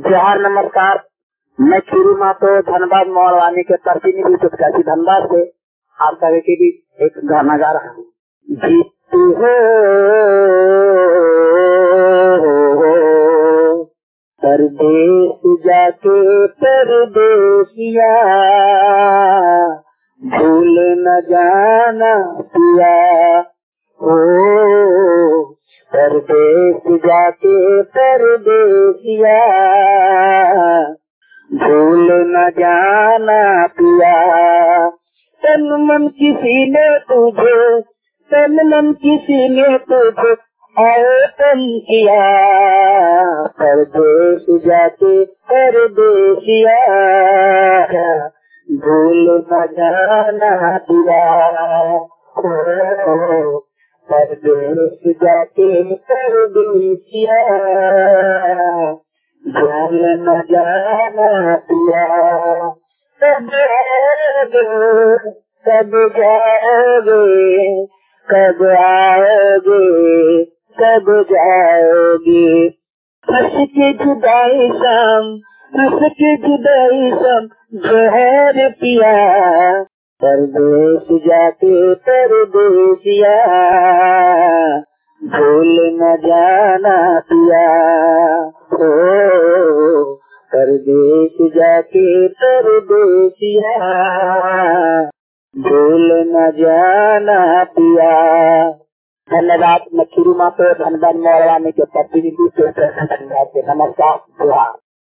जोहार नमस्कार। मैं खीरू मातो धनबाद मोड़वानी के प्रतिनिधि पुटकाशी धनबाद से आप सभी के भी एक गाना गा रहा हूँ। जीत हो परदेश जाके परदेसिया भूल न जाना पिया हो। परदेश जाके परदेसिया भूल न जाना पिया। तन मन किसी ने तुझे आयतन किया। परदेश जाके परदेसिया भूल न जाना पिया। परदेश जाके परदेसिया भूल न जाना पिया। कब जाओगे कब आओगे कब जाओगे। हंस के जुदाई शाम जहर पिया। परदेश जाके परदेसिया भूल न जाना पिया। ओ परदेश जाके परदेसिया भूल न जाना पिया। धन्यवाद। मैं खीरू मातो धनबाद मोड़वानी के प्रतिनिधि से नमस्कार।